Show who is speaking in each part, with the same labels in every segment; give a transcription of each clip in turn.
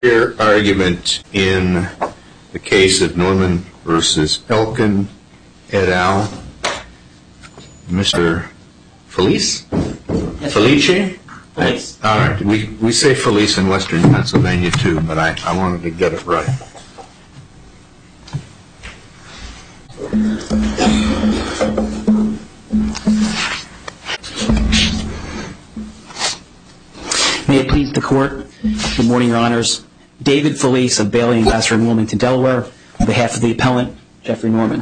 Speaker 1: Your argument in the case of Norman versus Elkin et al. Mr. Felice? Yes. Felice?
Speaker 2: Felice.
Speaker 1: All right. We say Felice in Western Pennsylvania too, but I wanted to get it right.
Speaker 2: May it please the Court. Good morning, Your Honors. David Felice of Bailey & Glasser in Wilmington, Delaware, on behalf of the appellant, Jeffrey Norman.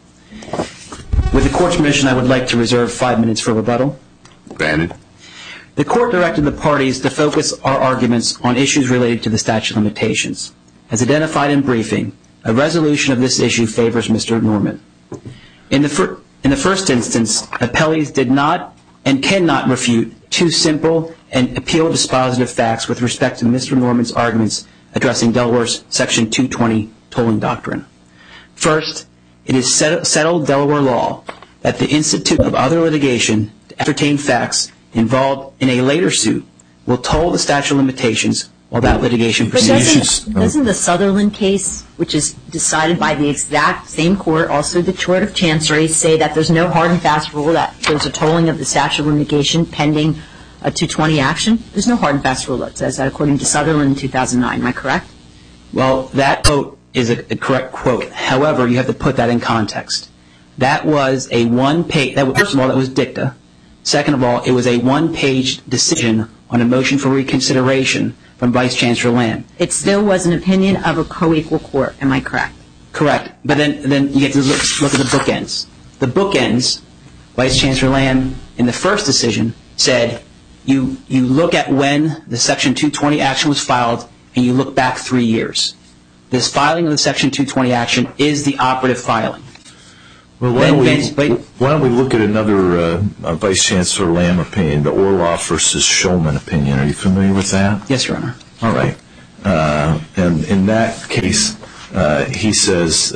Speaker 2: With the Court's permission, I would like to reserve 5 minutes for rebuttal.
Speaker 1: Granted.
Speaker 2: The Court directed the parties to focus our arguments on issues related to the statute of limitations. As identified in briefing, a resolution of this issue favors Mr. Norman. In the first instance, appellees did not and cannot refute two simple and appeal dispositive facts with respect to Mr. Norman's arguments addressing Delaware's Section 220 tolling doctrine. First, it is settled Delaware law that the Institute of Other Litigation to ascertain facts involved in a later suit will toll the statute of limitations while that litigation proceeds.
Speaker 3: Doesn't the Sutherland case, which is decided by the exact same court, also the Court of Chancery, say that there's no hard and fast rule that there's a tolling of the statute of limitation pending a 220 action? There's no hard and fast rule that says that, according to Sutherland in 2009. Am I correct?
Speaker 2: Well, that quote is a correct quote. However, you have to put that in context. That was a one-page, first of all, that was dicta. Second of all, it was a one-page decision on a motion for reconsideration from Vice Chancellor Lamb.
Speaker 3: It still was an opinion of a co-equal court. Am I correct?
Speaker 2: Correct. But then you get to look at the bookends. The bookends, Vice Chancellor Lamb, in the first decision, said you look at when the Section 220 action was filed and you look back 3 years. This filing of the Section 220 action is the operative filing.
Speaker 4: Well, why don't we look at another Vice Chancellor Lamb opinion, the Orloff versus Shulman opinion. Are you familiar with that?
Speaker 2: Yes, Your Honor.
Speaker 4: All right. And in that case, he says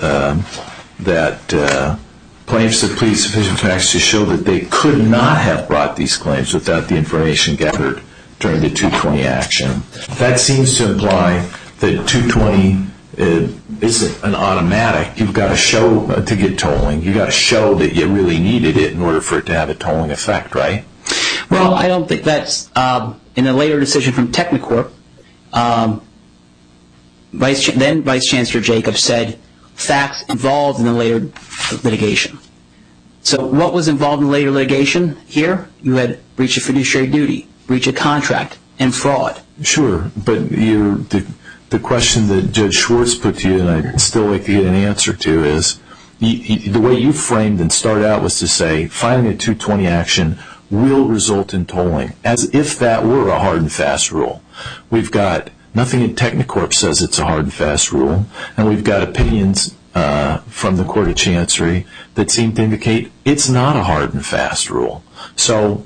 Speaker 4: that plaintiffs have pleaded sufficient facts to show that they could not have brought these claims without the information gathered during the 220 action. That seems to imply that 220 isn't an automatic. You've got to show to get tolling. You've got to show that you really needed it in order for it to have a tolling effect, right?
Speaker 2: Well, I don't think that's in a later decision from Technicorp. Then Vice Chancellor Jacobs said facts involved in the later litigation. So what was involved in the later litigation here? You had breach of fiduciary duty, breach of contract, and fraud.
Speaker 4: Sure, but the question that Judge Schwartz put to you, and I'd still like to get an answer to, is the way you framed and started out was to say filing a 220 action will result in tolling, as if that were a hard and fast rule. We've got nothing in Technicorp says it's a hard and fast rule, and we've got opinions from the Court of Chancery that seem to indicate it's not a hard and fast rule. So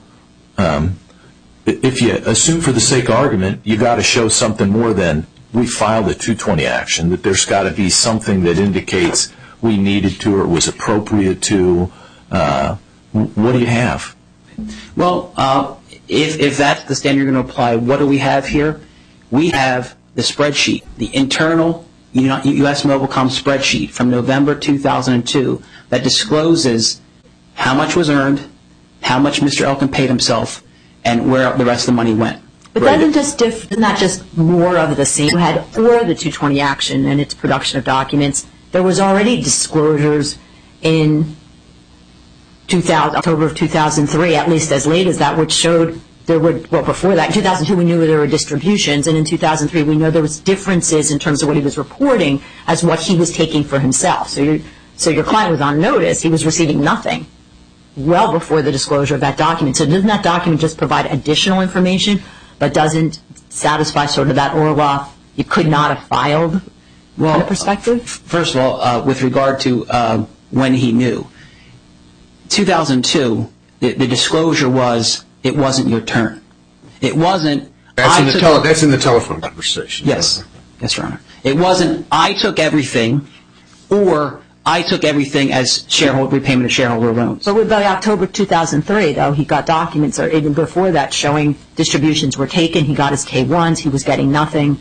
Speaker 4: if you assume for the sake of argument, you've got to show something more than we filed a 220 action, that there's got to be something that indicates we needed to or was appropriate to. What do you have?
Speaker 2: Well, if that's the standard you're going to apply, what do we have here? We have the spreadsheet, the internal U.S. Mobilcom spreadsheet from November 2002 that discloses how much was earned, how much Mr. Elkin paid himself, and where the rest of the money went.
Speaker 3: But isn't that just more of the same? You had for the 220 action and its production of documents, there was already disclosures in October of 2003, at least as late as that, which showed there were, well, before that, in 2002 we knew there were distributions, and in 2003 we know there was differences in terms of what he was reporting as what he was taking for himself. So your client was on notice. He was receiving nothing well before the disclosure of that document. So doesn't that document just provide additional information but doesn't satisfy sort of that Orloff, you could not have filed kind of perspective? First of
Speaker 2: all, with regard to when he knew, 2002, the disclosure was it wasn't your turn. It wasn't.
Speaker 1: That's in the telephone conversation.
Speaker 2: Yes, Your Honor. It wasn't I took everything or I took everything as repayment of shareholder loans.
Speaker 3: But by October 2003, though, he got documents, or even before that, showing distributions were taken. He got his K-1s. He was getting nothing.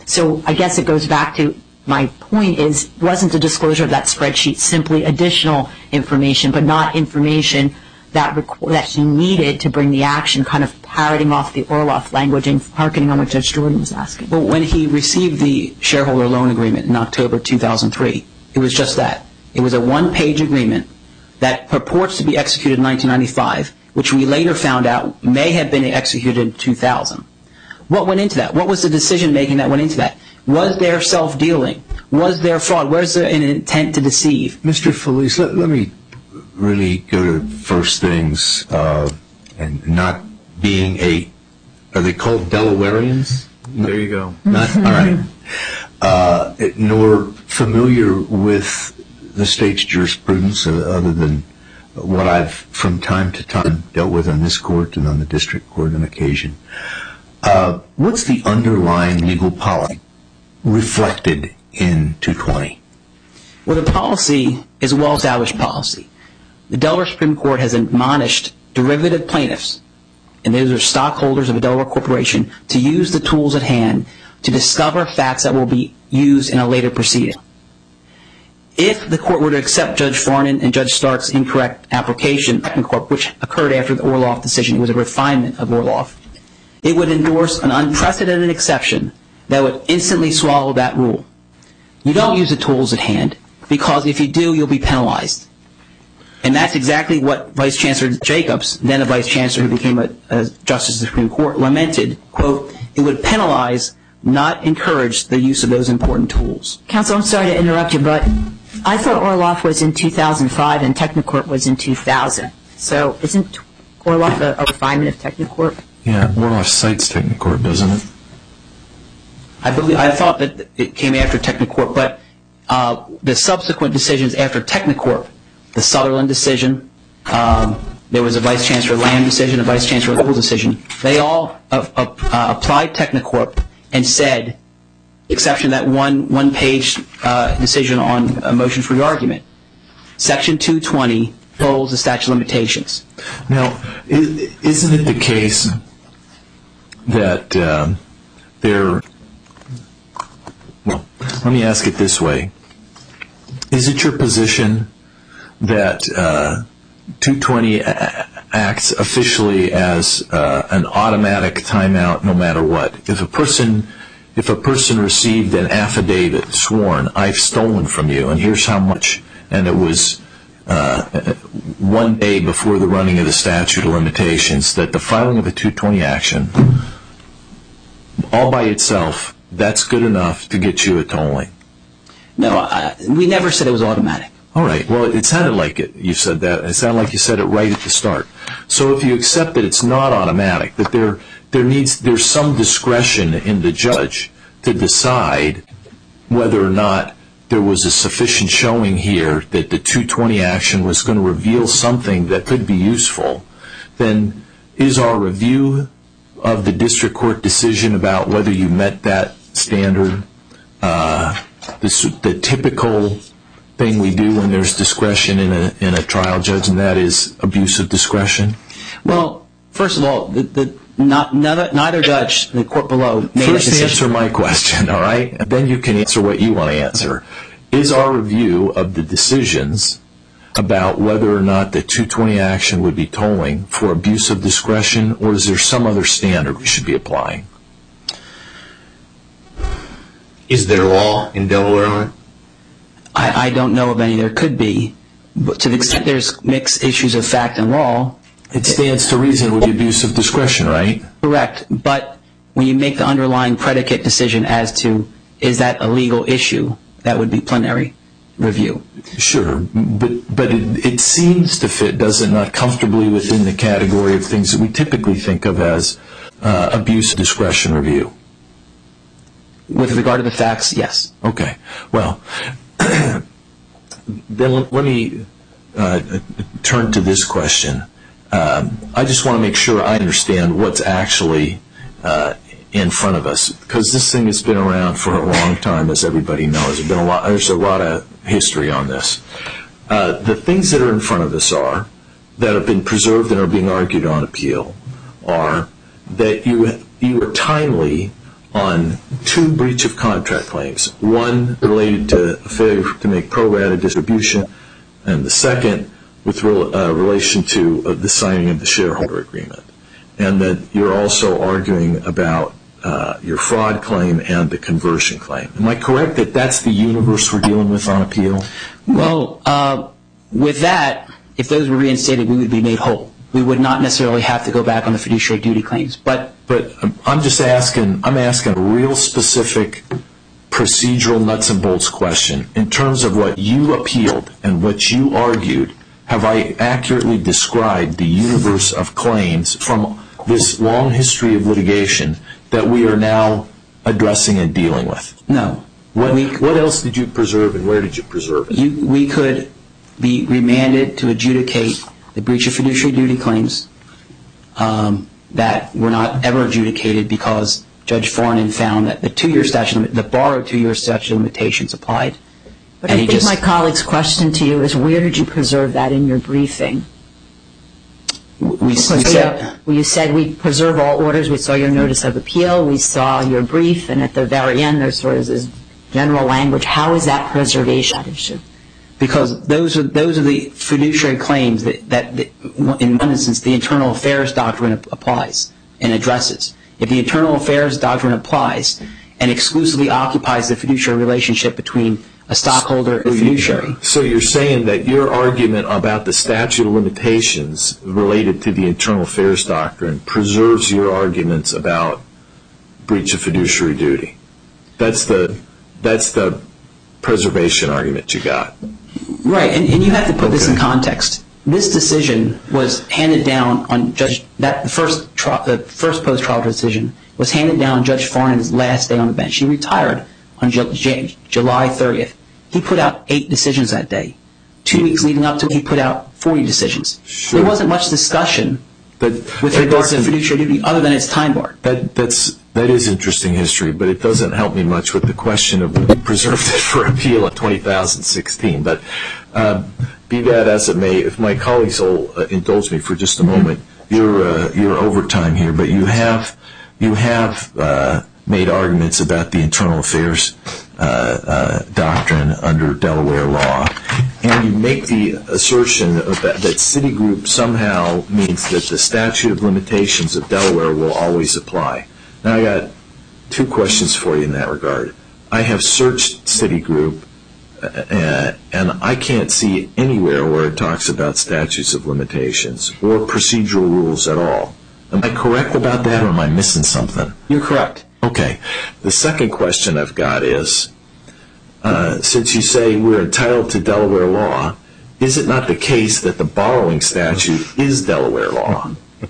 Speaker 3: So I guess it goes back to my point is, wasn't the disclosure of that spreadsheet simply additional information, but not information that he needed to bring the action, kind of parroting off the Orloff language and hearkening on what Judge Jordan was asking?
Speaker 2: Well, when he received the shareholder loan agreement in October 2003, it was just that. It was a one-page agreement that purports to be executed in 1995, which we later found out may have been executed in 2000. What went into that? What was the decision-making that went into that? Was there self-dealing? Was there fraud? Was there an intent to deceive?
Speaker 1: Mr. Felice, let me really go to first things, and not being are they called Delawareans?
Speaker 4: There you go.
Speaker 1: Not, all right. Nor familiar with the state's jurisprudence other than what I've from time to time dealt with on this court and on the district court on occasion. What's the underlying legal policy reflected in 220?
Speaker 2: Well, the policy is a well-established policy. The Delaware Supreme Court has admonished derivative plaintiffs, and those are stockholders of a Delaware corporation, to use the tools at hand to discover facts that will be used in a later proceeding. If the court were to accept Judge Farnan and Judge Stark's incorrect application, which occurred after the Orloff decision, it was a refinement of Orloff, it would endorse an unprecedented exception that would instantly swallow that rule. You don't use the tools at hand, because if you do, you'll be penalized. And that's exactly what Vice Chancellor Jacobs, then a Vice Chancellor who became a Justice of the Supreme Court, lamented, quote, it would penalize, not encourage the use of those important tools.
Speaker 3: Counsel, I'm sorry to interrupt you, but I thought Orloff was in 2005 and Technicorp was in 2000. So isn't Orloff a refinement of Technicorp?
Speaker 4: Yeah, Orloff cites Technicorp, doesn't it?
Speaker 2: I thought that it came after Technicorp, but the subsequent decisions after Technicorp, the Sutherland decision, there was a Vice Chancellor Lamb decision, a Vice Chancellor Gould decision, they all applied Technicorp and said, exception that one-page decision on a motion for re-argument, Section 220 holds the statute of limitations.
Speaker 4: Now, isn't it the case that well, let me ask it this way. Is it your position that 220 acts officially as an automatic timeout no matter what? If a person received an affidavit sworn, I've stolen from you, and here's how much, and it was 1 day before the running of the statute of limitations, that the filing of a 220 action, all by itself, that's good enough to get you a tolling?
Speaker 2: No, we never said it was automatic.
Speaker 4: All right. Well, it sounded like it. You said that. It sounded like you said it right at the start. So if you accept that it's not automatic, that there's some discretion in the judge to decide whether or not there was a sufficient showing here that the 220 action was going to reveal something that could be useful, then is our review of the district court decision about whether you met that standard the typical thing we do when there's discretion in a trial judge, and that is abuse of discretion?
Speaker 2: Well, first of all, neither judge in the court below made a decision.
Speaker 4: First answer my question, all right? And then you can answer what you want to answer. Is our review of the decisions about whether or not the 220 action would be tolling for abuse of discretion, or is there some other standard we should be applying?
Speaker 1: Is there law in Delaware on it?
Speaker 2: I don't know of any. There could be. But to the extent there's mixed issues of fact and law,
Speaker 4: it stands to reason it would be abuse of discretion, right?
Speaker 2: Correct. But when you make the underlying predicate decision as to is that a legal issue, that would be plenary review.
Speaker 4: Sure. But it seems to fit, does it not, comfortably within the category of things that we typically think of as abuse of discretion review?
Speaker 2: With regard to the facts, yes.
Speaker 4: Okay. Well, then let me turn to this question. I just want to make sure I understand what's actually in front of us, because this thing has been around for a long time, as everybody knows. There's a lot of history on this. The things that are in front of us that have been preserved and are being argued on appeal, are that you were timely on 2 breach of contract claims, one related to a failure to make pro rata distribution, and the second with relation to the signing of the shareholder agreement, and that you're also arguing about your fraud claim and the conversion claim. Am I correct that that's the universe we're dealing with on appeal?
Speaker 2: Well, with that, if those were reinstated, we would be made whole. We would not necessarily have to go back on the fiduciary duty claims. But
Speaker 4: I'm just asking a real specific procedural nuts and bolts question. In terms of what you appealed and what you argued, have I accurately described the universe of claims from this long history of litigation that we are now addressing and dealing with?
Speaker 2: No.
Speaker 4: What else did you preserve, and where did you preserve it?
Speaker 2: We could be remanded to adjudicate the breach of fiduciary duty claims that were not ever adjudicated because Judge Farnan found that the borrowed 2-year statute of limitations applied.
Speaker 3: But I think my colleague's question to you is, where did you preserve that in your briefing? You said we preserve all orders. We saw your notice of appeal. We saw your brief, and at the very end there's sort of this general language. How is that preservation issue?
Speaker 2: Because those are the fiduciary claims that in one instance the internal affairs doctrine applies and addresses. If the internal affairs doctrine applies and exclusively occupies the fiduciary relationship between a stockholder and fiduciary.
Speaker 4: So you're saying that your argument about the statute of limitations related to the internal affairs doctrine preserves your arguments about breach of fiduciary duty. That's the preservation argument you got.
Speaker 2: Right, and you have to put this in context. This decision was handed down on the first post-trial decision was handed down on Judge Farnan's last day on the bench. He retired on July 30th. He put out 8 decisions that day. 2 weeks leading up to it, he put out 40 decisions. Sure. There wasn't much discussion with regards to fiduciary duty other than its time bar.
Speaker 4: That is interesting history, but it doesn't help me much with the question of whether we preserved it for appeal in 2016. But be that as it may, if my colleagues will indulge me for just a moment, you're over time here, but you have made arguments about the internal affairs doctrine under Delaware law, and you make the assertion that Citigroup somehow means that the statute of limitations of Delaware will always apply. Now I got 2 questions for you in that regard. I have searched Citigroup, and I can't see anywhere where it talks about statutes of limitations or procedural rules at all. Am I correct about that, or am I missing something?
Speaker 2: You're correct.
Speaker 4: Okay. The second question I've got is, since you say we're entitled to Delaware law, is it not the case that the borrowing statute is Delaware law?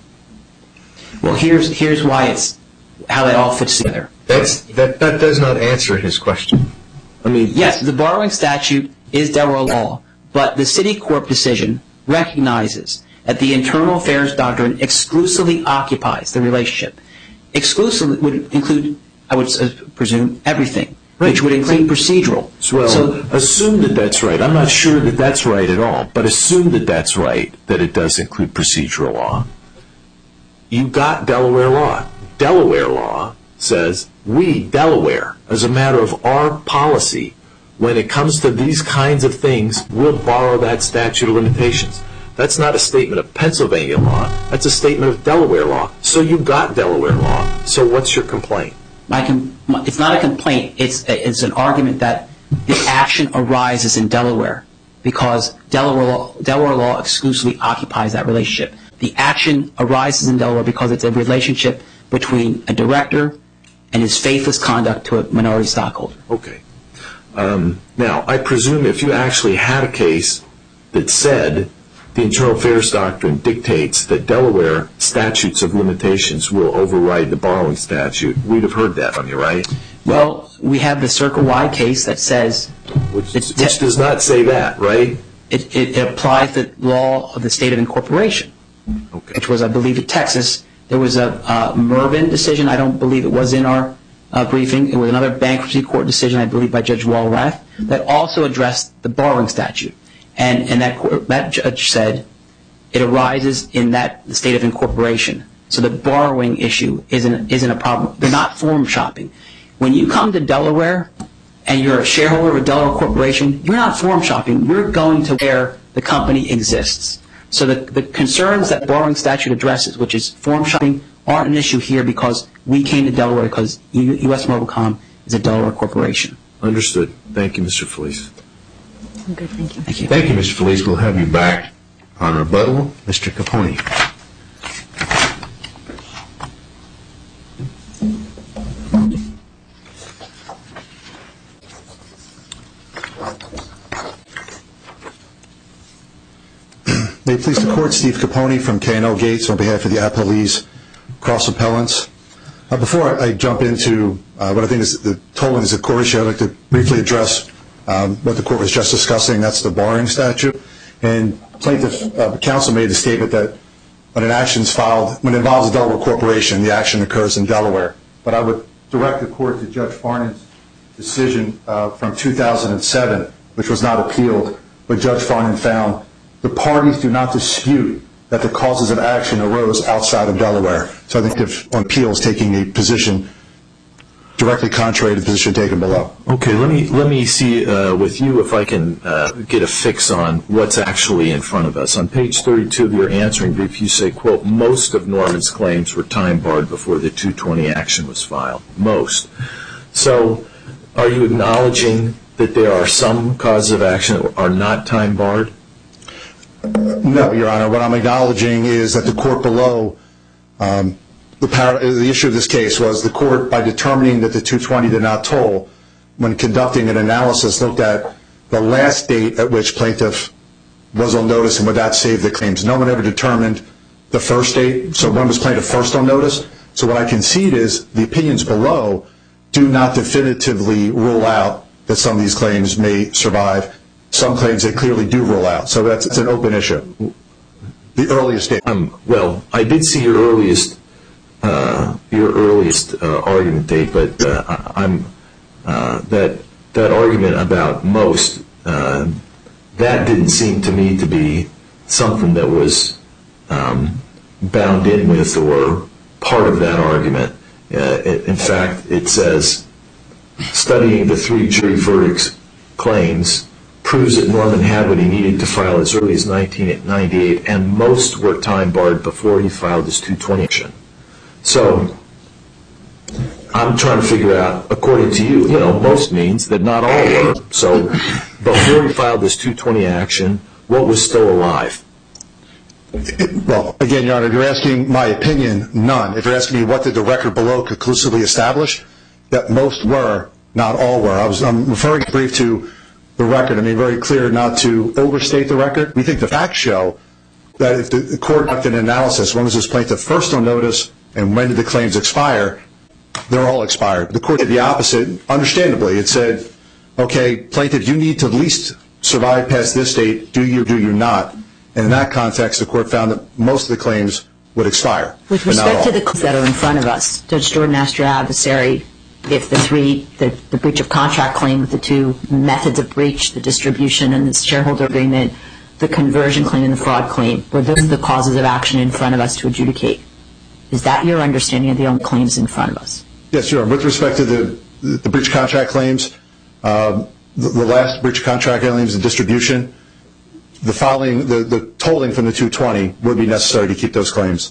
Speaker 2: Well, here's why how that all fits together.
Speaker 1: That does not answer his question.
Speaker 2: Yes, the borrowing statute is Delaware law, but the Citicorp decision recognizes that the internal affairs doctrine exclusively occupies the relationship. Exclusively would include, I would presume, everything, which would include procedural.
Speaker 4: Well, assume that that's right. I'm not sure that that's right at all, but assume that that's right, that it does include procedural law. You got Delaware law. Delaware law says we, Delaware, as a matter of our policy, when it comes to these kinds of things, we'll borrow that statute of limitations. That's not a statement of Pennsylvania law. That's a statement of Delaware law. So you got Delaware law. So what's your complaint?
Speaker 2: It's not a complaint. It's an argument that the action arises in Delaware because Delaware law exclusively occupies that relationship. The action arises in Delaware because it's a relationship between a director and his faithless conduct to a minority stockholder.
Speaker 4: Okay. Now, I presume if you actually had a case that said the internal affairs doctrine dictates that Delaware statutes of limitations will override the borrowing statute, we'd have heard that from you, right?
Speaker 2: Well, we have the Circle Y case that says...
Speaker 4: Which does not say that, right?
Speaker 2: It applies the law of the state of incorporation,
Speaker 4: okay.
Speaker 2: Which was, I believe, in Texas. There was a Mervyn decision. I don't believe it was in our briefing. It was another bankruptcy court decision, I believe, by Judge Walrath, that also addressed the borrowing statute. And that judge said it arises in the state of incorporation, So the borrowing issue isn't a problem. They're not form shopping. When you come to Delaware and you're a shareholder of a Delaware corporation, you're not form shopping. You're going to where the company exists. So the concerns that borrowing statute addresses, which is form shopping, aren't an issue here because we came to Delaware because U.S. Mobilcom is a Delaware corporation.
Speaker 4: Understood. Thank you, Mr. Felice.
Speaker 3: Good, thank you.
Speaker 2: Thank you.
Speaker 1: Thank you, Mr. Felice. We'll have you back on rebuttal. Mr. Capone.
Speaker 5: May it please the Court, Steve Capone from K&L Gates on behalf of the appellees, cross appellants. Before I jump into what I think is the tolling is a core issue, I'd like to briefly address what the Court was just discussing. That's the borrowing statute. And plaintiff counsel made the statement that when an action is filed, when it involves a Delaware corporation, the action occurs in Delaware. But I would direct the Court to Judge Farnan's decision from 2007, which was not appealed, but Judge Farnan found the parties do not dispute that the causes of action arose outside of Delaware. So I think if on appeal is taking a position directly contrary to the position taken below.
Speaker 4: Okay, let me see with you if I can get a fix on what's actually in front of us. On page 32 of your answering brief, you say, quote, most of Norman's claims were time barred before the 220 action was filed. Most. So are you acknowledging that there are some causes of action that are not time barred?
Speaker 5: No, Your Honor. What I'm acknowledging is that the court below, the issue of this case was the court, by determining that the 220 did not toll, when conducting an analysis, looked at the last date at which plaintiff was on notice and would that save the claims. No one ever determined the first date, so when was plaintiff first on notice? So what I concede is the opinions below do not definitively rule out that some of these claims may survive. Some claims they clearly do rule out. So it's an open issue. The earliest date.
Speaker 4: Well, I did see your earliest argument date, but that argument about most, that didn't seem to me to be something that was bound in with or part of that argument. In fact, it says, studying the 3 jury verdicts claims proves that Norman had what he needed to file as early as 1998, and most were time barred before he filed his 220 action. So I'm trying to figure out, according to you, most means that not all were. So before he filed his 220 action, what was still alive?
Speaker 5: Well, again, Your Honor, if you're asking my opinion, none. If you're asking me what did the record below conclusively establish, that most were, not all were. I'm referring brief to the record. I mean, very clear not to overstate the record. We think the facts show that if the court conducted an analysis, when was this plaintiff first on notice and when did the claims expire, they're all expired. The court did the opposite. Understandably, it said, okay, plaintiff, you need to at least survive past this date. Do you or do you not? And in that context, the court found that most of the claims would expire.
Speaker 3: With respect to the claims that are in front of us, Judge Jordan asked your adversary if the breach of contract claim with the 2 methods of breach, the distribution and the shareholder agreement, the conversion claim and the fraud claim, were those the causes of action in front of us to adjudicate? Is that your understanding of the only claims in front of us?
Speaker 5: Yes, Your Honor. With respect to the breach of contract claims, the last breach of contract claims, the distribution, the tolling from the 220 would be necessary to keep those claims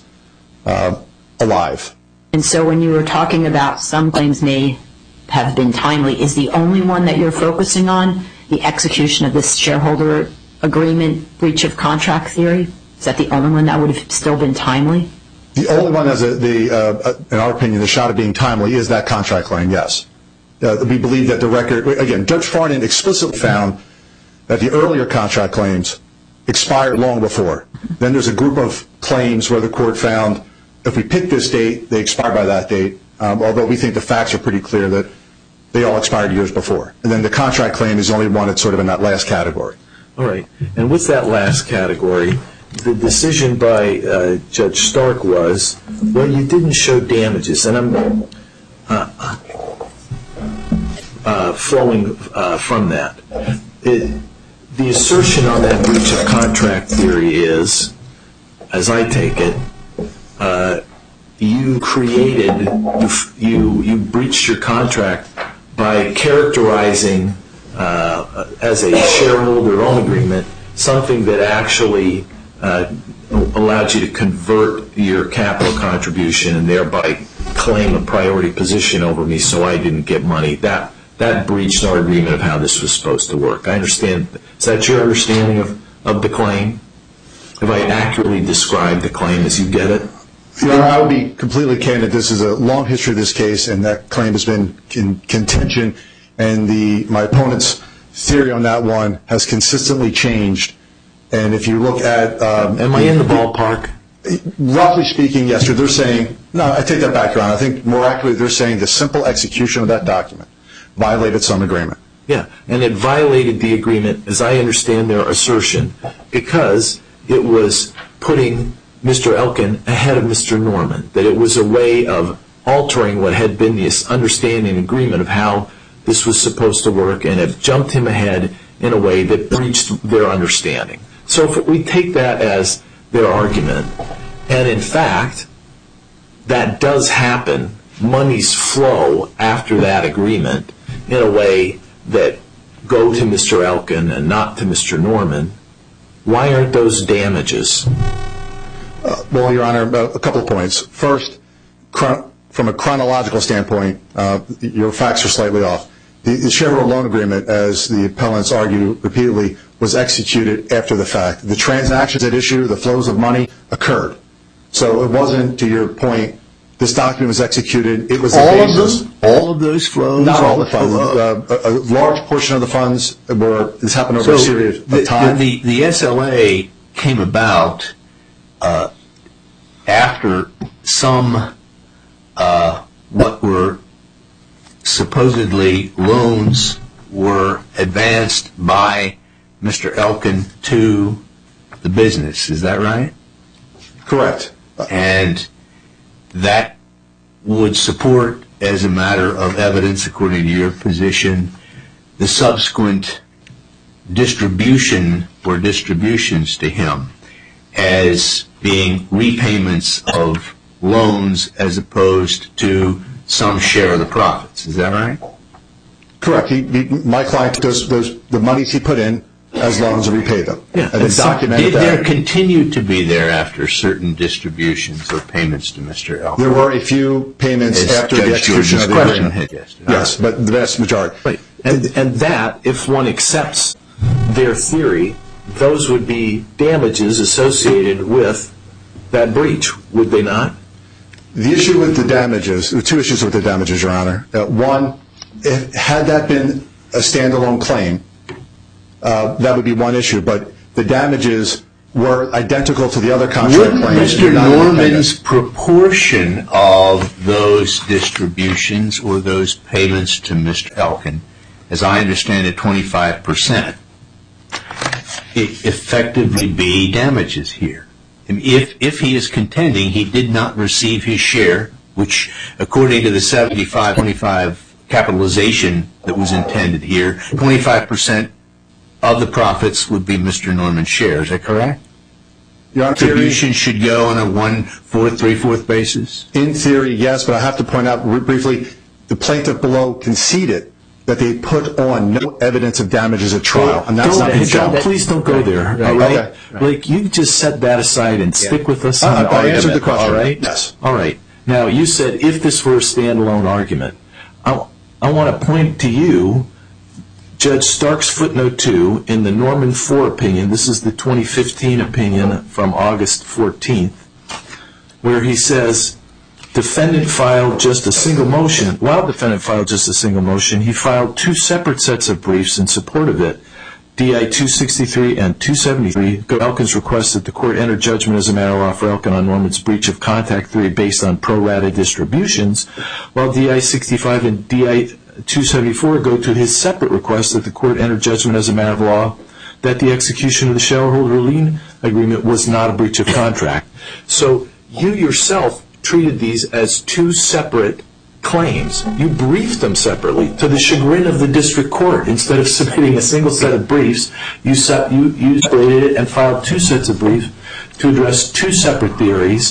Speaker 5: alive.
Speaker 3: And so when you were talking about some claims may have been timely, is the only one that you're focusing on the execution of this shareholder agreement breach of contract theory? Is that the only one that would have still been timely?
Speaker 5: The only one that has, in our opinion, the shot of being timely is that contract claim, yes. We believe that the record, again, Judge Farnan explicitly found that the earlier contract claims expired long before. Then there's a group of claims where the court found if we pick this date, they expire by that date, although we think the facts are pretty clear that they all expired years before. And then the contract claim is the only one that's sort of in that last category.
Speaker 4: All right. And what's that last category? The decision by Judge Stark was, well, you didn't show damages. And I'm flowing from that. The assertion on that breach of contract theory is, as I take it, you breached your contract by characterizing as a shareholder loan agreement something that actually allowed you to convert your capital contribution and thereby claim a priority position over me so I didn't get money. That breached our agreement of how this was supposed to work. I understand. Is that your understanding of the claim? Have I accurately described the claim as you get it?
Speaker 5: Your Honor, I would be completely candid. This is a long history of this case, and that claim has been in contention, and my opponent's theory on that one has consistently changed. And if you look at...
Speaker 4: Am I in the ballpark?
Speaker 5: Roughly speaking, yes. They're saying... No, I take that back, Your Honor. I think more accurately they're saying the simple execution of that document violated some agreement.
Speaker 4: Yeah, and it violated the agreement, as I understand their assertion, because it was putting Mr. Elkin ahead of Mr. Norman, that it was a way of altering what had been the understanding agreement of how this was supposed to work, and it jumped him ahead in a way that breached their understanding. So if we take that as their argument, and in fact, that does happen, monies flow after that agreement in a way that go to Mr. Elkin and not to Mr. Norman, why aren't those damages?
Speaker 5: Well, Your Honor, a couple of points. First, from a chronological standpoint, your facts are slightly off. The shareholder loan agreement, as the appellants argue repeatedly, was executed after the fact. The transactions at issue, the flows of money, occurred. So it wasn't, to your point, this document was executed. It was
Speaker 1: all of those flows?
Speaker 5: Not all the funds. A large portion of the funds this happened over a series of time.
Speaker 1: The SLA came about after some what were supposedly loans were advanced by Mr. Elkin to the business. Is that right?
Speaker 5: Correct.
Speaker 1: And that would support, as a matter of evidence, according to your position, the subsequent distribution or distributions to him as being repayments of loans as opposed to some share of the profits. Is that right?
Speaker 5: Correct. My client does the monies he put in as loans and repay them.
Speaker 1: Yeah.
Speaker 5: And
Speaker 1: did there continue to be thereafter certain distributions or payments to Mr. Elkin?
Speaker 5: There were a few payments after the execution of the agreement. Yes, but the vast majority.
Speaker 4: Right. And that, if one accepts their theory, those would be damages associated with that breach, would they not?
Speaker 5: The issue with the damages, there are two issues with the damages, Your Honor. One, had that been a standalone claim, that would be one issue, but the damages were identical to the other contract claims.
Speaker 1: Mr. Norman's proportion of those distributions or those payments to Mr. Elkin, as I understand it, 25%, effectively be damages here. If he is contending he did not receive his share, which according to the 75-25 capitalization that was intended here, 25% of the profits would be Mr. Norman's share. Is that correct?
Speaker 5: Your Honor,
Speaker 1: distribution should go on a 1/4, 3/4 basis?
Speaker 5: In theory, yes, but I have to point out briefly, the plaintiff below conceded that they put on no evidence of damages at trial, and that's not his job.
Speaker 4: Please don't go there. All right? Like, you just set that aside and stick with us on the argument.
Speaker 5: I answered the question.
Speaker 4: All right?
Speaker 5: Yes.
Speaker 4: All right. Now, you said if this were a standalone argument. I want to point to you, Judge Stark's footnote 2 in the Norman 4 opinion. This is the 2015 opinion from August 14th, where he says, defendant filed just a single motion. While defendant filed just a single motion, he filed two separate sets of briefs in support of it, DI 263 and 273. Elkin's request that the court enter judgment as a matter of law for Elkin on Norman's breach of contract theory based on pro rata distributions, while DI 65 and DI 274 go to his separate request that the court enter judgment as a matter of law that the execution of the shareholder lien agreement was not a breach of contract. So you yourself treated these as two separate claims. You briefed them separately to the chagrin of the district court. Instead of submitting a single set of briefs, you separated it and filed two sets of briefs to address two separate theories,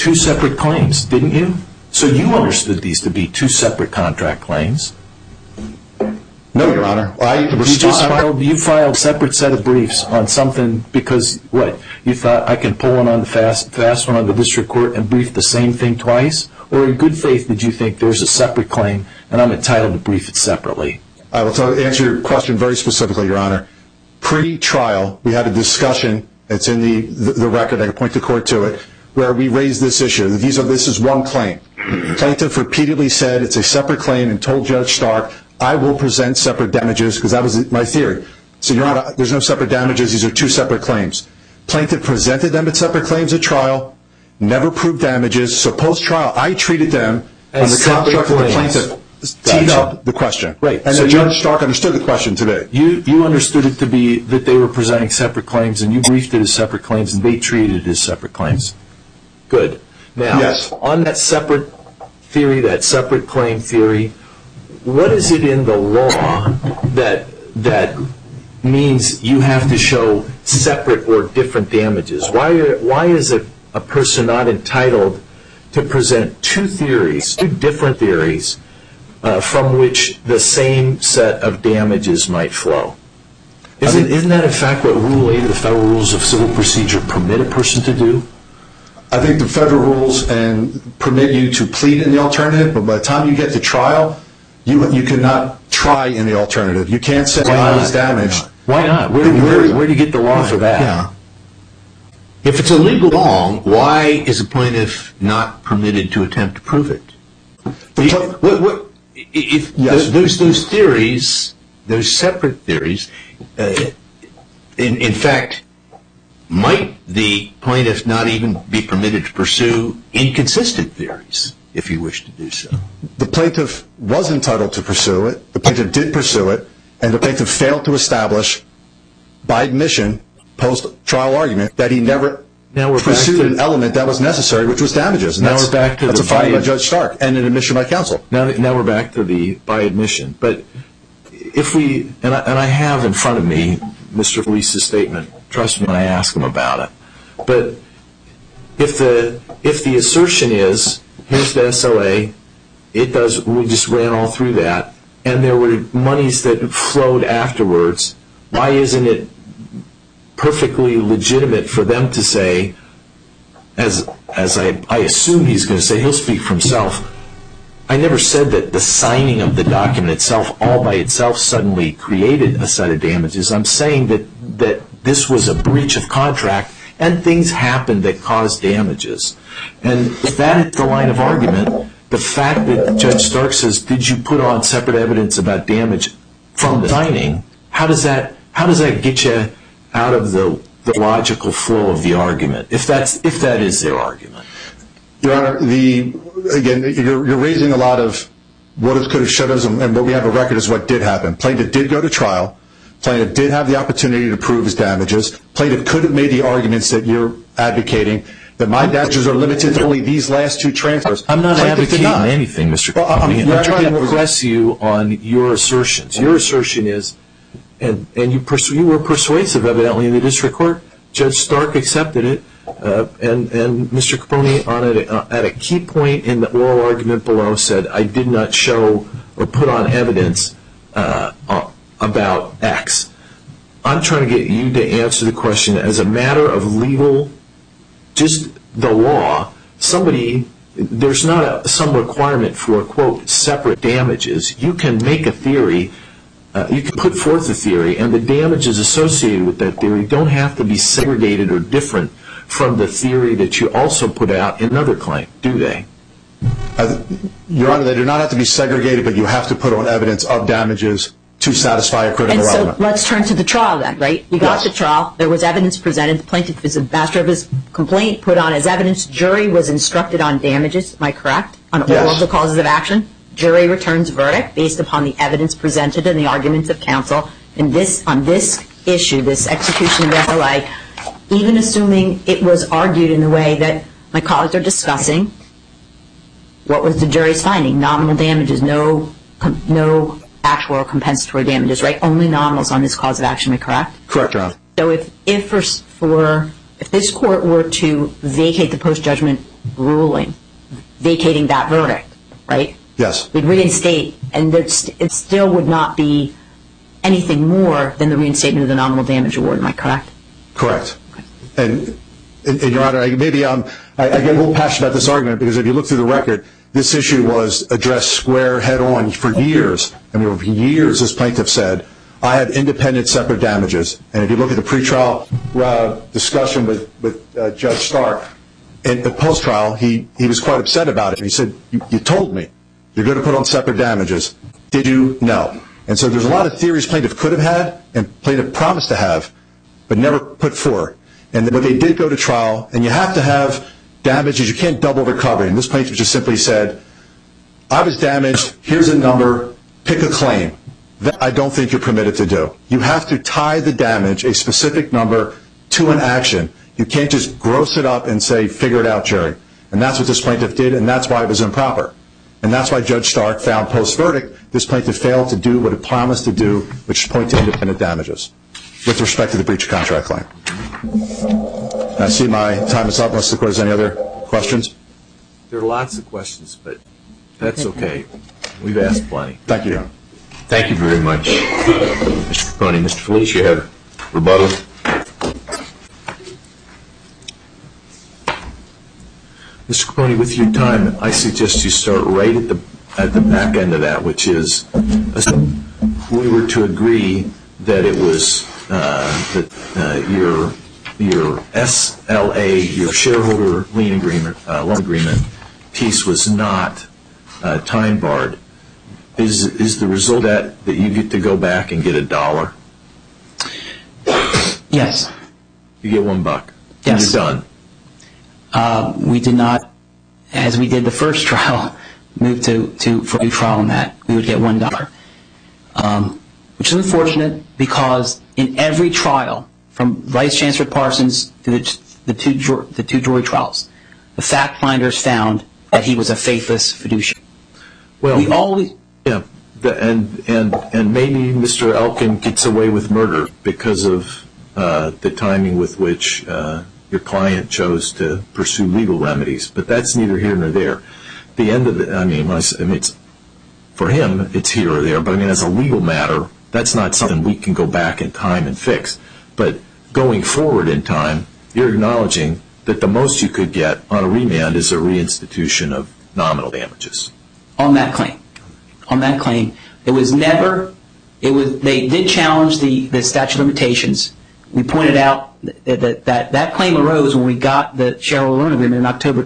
Speaker 4: two separate claims, didn't you? So you understood these to be two separate contract claims.
Speaker 5: No, Your Honor.
Speaker 4: You filed a separate set of briefs on something because, what, you thought I can pull one on the fast one on the district court and brief the same thing twice? Or in good faith did you think there's a separate claim and I'm entitled to brief it separately?
Speaker 5: I will answer your question very specifically, Your Honor. Pre-trial, we had a discussion, it's in the record, I can point the court to it, where we raised this issue. This is one claim. Plaintiff repeatedly said it's a separate claim and told Judge Stark, I will present separate damages, because that was my theory. So, Your Honor, there's no separate damages, these are two separate claims. Plaintiff presented them as separate claims at trial, never proved damages, so post-trial I treated them on the construct that the plaintiff teed up the question.
Speaker 4: Right.
Speaker 5: And so Judge Stark understood the question today.
Speaker 4: You understood it to be that they were presenting separate claims and you briefed it as separate claims and they treated it as separate claims. Good. Now,
Speaker 5: yes.
Speaker 4: On that separate theory, that separate claim theory, what is it in the law that means you have to show separate or different damages? Why is a person not entitled to present two different theories, from which the same set of damages might flow? Isn't that in fact what Rule 8 of the Federal Rules of Civil Procedure permit a person to do?
Speaker 5: I think the federal rules permit you to plead in the alternative, but by the time you get to trial, you cannot try in the alternative. You can't say I was damaged.
Speaker 4: Why not? Where do you get the law for that?
Speaker 1: Yeah. If it's a legal wrong, why is a plaintiff not permitted to attempt to prove it?
Speaker 5: Yes.
Speaker 1: Those theories, those separate theories, in fact, might the plaintiff not even be permitted to pursue inconsistent theories if he wished to do so?
Speaker 5: The plaintiff was entitled to pursue it. The plaintiff did pursue it, and the plaintiff failed to establish by admission, post-trial argument, that he never pursued an element that was necessary, which was damages. And that's a finding by Judge Stark and an admission by counsel.
Speaker 4: Now we're back to the by admission. But if we, and I have in front of me Mr. Felice's statement. Trust me when I ask him about it. But if the assertion is, here's the SLA, we just ran all through that, and there were monies that flowed afterwards, why isn't it perfectly legitimate for them to say, as I assume he's going to say, he'll speak for himself, I never said that the signing of the document itself, all by itself, suddenly created a set of damages. I'm saying that this was a breach of contract and things happened that caused damages. And if that is the line of argument, the fact that Judge Stark says, did you put on separate evidence about damage from the signing, how does that get you out of the logical flow of the argument, if that is their argument?
Speaker 5: Your Honor, again, you're raising a lot of what if, could have, should have, and what we have a record is what did happen. Plaintiff did go to trial. Plaintiff did have the opportunity to prove his damages. Plaintiff could have made the arguments that you're advocating, that my damages are limited to only these last two transfers.
Speaker 4: I'm not advocating anything, Mr. Capone. I'm trying to press you on your assertions. Your assertion is, and you were persuasive evidently in the district court. Judge Stark accepted it, and Mr. Capone, at a key point in the oral argument below, said, I did not show or put on evidence about X. I'm trying to get you to answer the question as a matter of legal, just the law. There's not some requirement for, quote, separate damages. You can make a theory, you can put forth a theory, and the damages associated with that theory don't have to be segregated or different from the theory that you also put out in another claim, do they?
Speaker 5: Your Honor, they do not have to be segregated, but you have to put on evidence of damages to satisfy a critical element.
Speaker 3: And so let's turn to the trial then, right? You got the trial. There was evidence presented. The plaintiff is a master of his complaint, put on his evidence. Jury was instructed on damages, am I correct? On all of the causes of action. Jury returns verdict based upon the evidence presented and the arguments of counsel. And on this issue, this execution of the FLA, even assuming it was argued in the way that my colleagues are discussing, what was the jury's finding? Nominal damages, no actual or compensatory damages, right? Only nominals on this cause of action, am I correct?
Speaker 5: Correct, Your Honor.
Speaker 3: So if this court were to vacate the post-judgment ruling vacating that verdict, right?
Speaker 5: Yes.
Speaker 3: We'd reinstate, and it still would not be anything more than the reinstatement of the nominal damage award. Am I correct?
Speaker 5: Correct. And Your Honor, maybe I get a little passionate about this argument because if you look through the record, this issue was addressed square head-on for years. I mean, for years, this plaintiff said, I have independent separate damages. And if you look at the pretrial discussion with Judge Stark, in the post-trial, he was quite upset about it. He said, you told me you're going to put on separate damages. Did you? No. And so there's a lot of theories plaintiff could have had and plaintiff promised to have, but never put forward. And but they did go to trial, and you have to have damages. You can't double recovery. And this plaintiff just simply said, I was damaged. Here's a number. Pick a claim. That I don't think you're permitted to do. You have to tie the damage, a specific number, to an action. You can't just gross it up and say, figure it out, jury. And that's what this plaintiff did, and that's why it was improper. And that's why Judge Stark found post-verdict this plaintiff failed to do what it promised to do, which is point to independent damages with respect to the breach of contract claim. I see my time is up unless the Court has any other questions.
Speaker 4: There are lots of questions, but that's okay. We've asked plenty.
Speaker 5: Thank you.
Speaker 1: Thank you very much, Mr. Capone. Mr. Felice, you have rebuttal.
Speaker 4: Mr. Capone, with your time, I suggest you start right at the back end of that, which is we were to agree that it was your SLA, your shareholder lien agreement, loan agreement piece was not time barred. Is the result that you get to go back and get $1?
Speaker 2: Yes.
Speaker 4: You get $1.
Speaker 2: Yes.
Speaker 4: And you're done.
Speaker 2: We did not, as we did the first trial, move for a new trial on that. We would get $1, which is unfortunate because in every trial, from Vice Chancellor Parsons to the two jury trials, the fact finders found that he was a faithless fiduciary.
Speaker 4: Well,
Speaker 2: we always.
Speaker 4: Yeah, and maybe Mr. Elkin gets away with murder because of the timing with which your client chose to pursue legal remedies, but that's neither here nor there. The end of it, I mean, it's, for him, it's here or there, but I mean, as a legal matter, that's not something we can go back in time and fix. But going forward in time, you're acknowledging that the most you could get on a remand is a reinstitution of nominal damages.
Speaker 2: On that claim, it was never. They did challenge the statute of limitations. We pointed out that claim arose when we got the shareholder loan agreement in October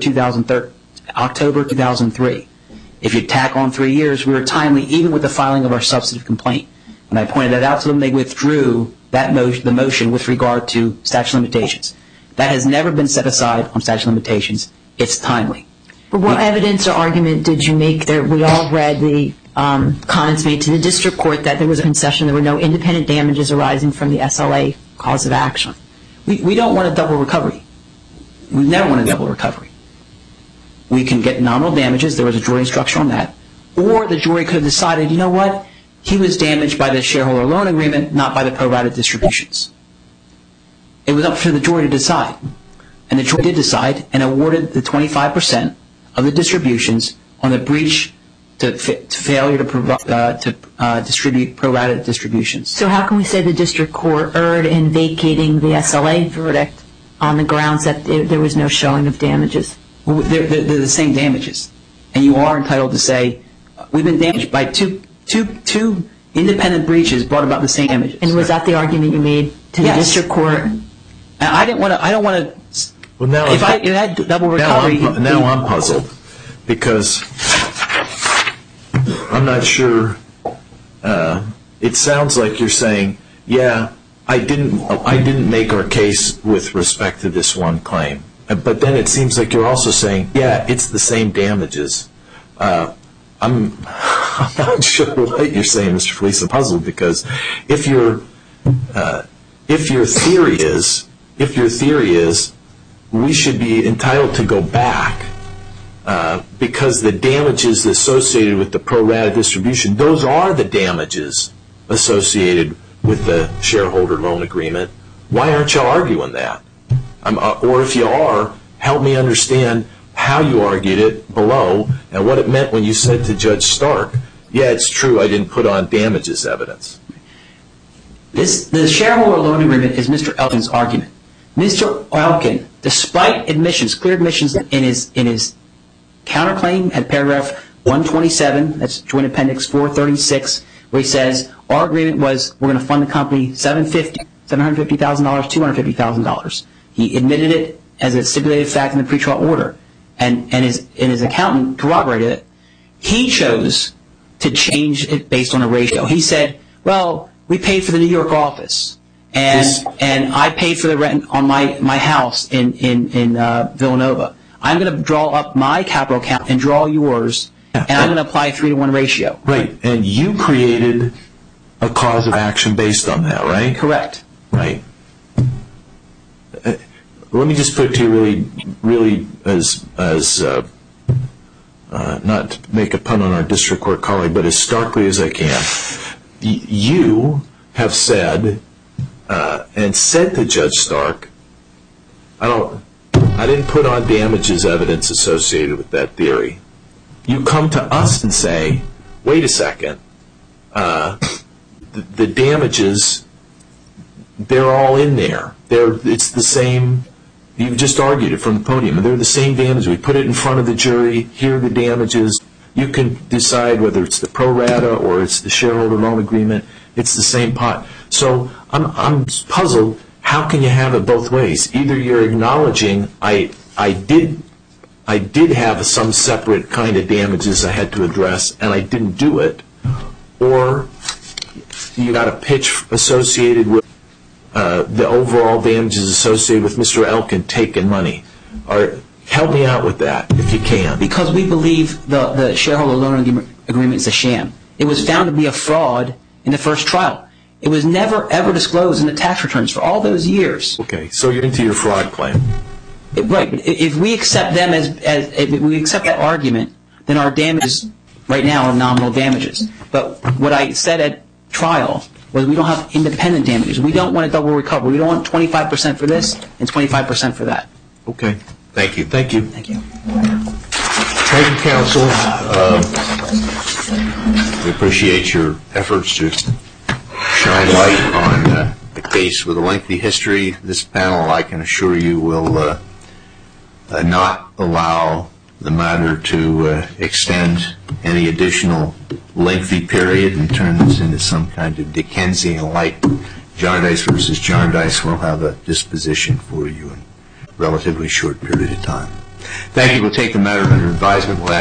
Speaker 2: 2003. If you tack on 3 years, we were timely even with the filing of our substantive complaint. When I pointed that out to them, they withdrew the motion with regard to statute of limitations. That has never been set aside on statute of limitations. It's timely.
Speaker 3: But what evidence or argument did you make there? We all read the comments made to the district court that there was a concession, there were no independent damages arising from the SLA cause of action.
Speaker 2: We don't want a double recovery. We never want a double recovery. We can get nominal damages. There was a jury instruction on that. Or the jury could have decided, you know what, he was damaged by the shareholder loan agreement, not by the pro-rata distributions. It was up to the jury to decide. And the jury did decide and awarded the 25% of the distributions on the breach to failure to distribute pro-rata distributions.
Speaker 3: So how can we say the district court erred in vacating the SLA verdict on the grounds that there was no showing of damages?
Speaker 2: Well, they're the same damages. And you are entitled to say, we've been damaged by two independent breaches brought about the same damages.
Speaker 3: And was that the argument you made to the district court?
Speaker 2: And I don't want to.
Speaker 4: Well, now
Speaker 2: if I had double recovery.
Speaker 4: Now I'm puzzled because I'm not sure. It sounds like you're saying, yeah, I didn't make our case with respect to this one claim. But then it seems like you're also saying, yeah, it's the same damages. I'm not sure what you're saying, Mr. Felice. I'm puzzled because if your theory is we should be entitled to go back because the damages associated with the pro-rata distribution, those are the damages associated with the shareholder loan agreement. Why aren't you arguing that? Or if you are, help me understand how you argued it below and what it meant when you said to Judge Stark, yeah, it's true, I didn't put on damages evidence.
Speaker 2: The shareholder loan agreement is Mr. Elkin's argument. Mr. Elkin, despite admissions, clear admissions in his counterclaim at paragraph 127, that's Joint Appendix 436, where he says, our agreement was we're going to fund the company $750,000, $250,000. He admitted it as a stipulated fact in the pretrial order, and his accountant corroborated it. He chose to change it based on a ratio. He said, well, we paid for the New York office, and I paid for the rent on my house in Villanova. I'm going to draw up my capital account and draw yours, and I'm going to apply a 3-to-1 ratio.
Speaker 4: Right, and you created a cause of action based on that, right?
Speaker 2: Correct.
Speaker 4: Right. Let me just put it to you really as not to make a pun on our district court colleague, but as starkly as I can. You have said and said to Judge Stark, I didn't put on damages evidence associated with that theory. You come to us and say, wait a second, the damages, they're all in there. It's the same. You've just argued it from the podium. They're the same damages. We put it in front of the jury. Here are the damages. You can decide whether it's the pro rata or it's the shareholder loan agreement. It's the same pot. So I'm puzzled. How can you have it both ways? Either you're acknowledging I did have some separate kind of damages I had to address and I didn't do it, or you got a pitch associated with the overall damages associated with Mr. Elkin taking money. Help me out with that if you can.
Speaker 2: Because we believe the shareholder loan agreement is a sham. It was found to be a fraud in the first trial. It was never, ever disclosed in the tax returns for all those years.
Speaker 4: Okay, so you're into your fraud claim.
Speaker 2: Right, but if we accept them if we accept that argument, then our damages right now are nominal damages. But what I said at trial was we don't have independent damages. We don't want a double recovery. We don't want 25% for this and 25% for that.
Speaker 4: Okay.
Speaker 1: Thank you.
Speaker 4: Thank you.
Speaker 2: Thank you.
Speaker 1: Thank you, counsel. We appreciate your efforts to shine light on the case with a lengthy history. This panel, I can assure you, will not allow the matter to extend any additional lengthy period and turn this into some kind of Dickensian-like Jarndyce versus Jarndyce. We'll have a disposition for you in a relatively short period of time. Thank you. We'll take the matter under advisement. We'll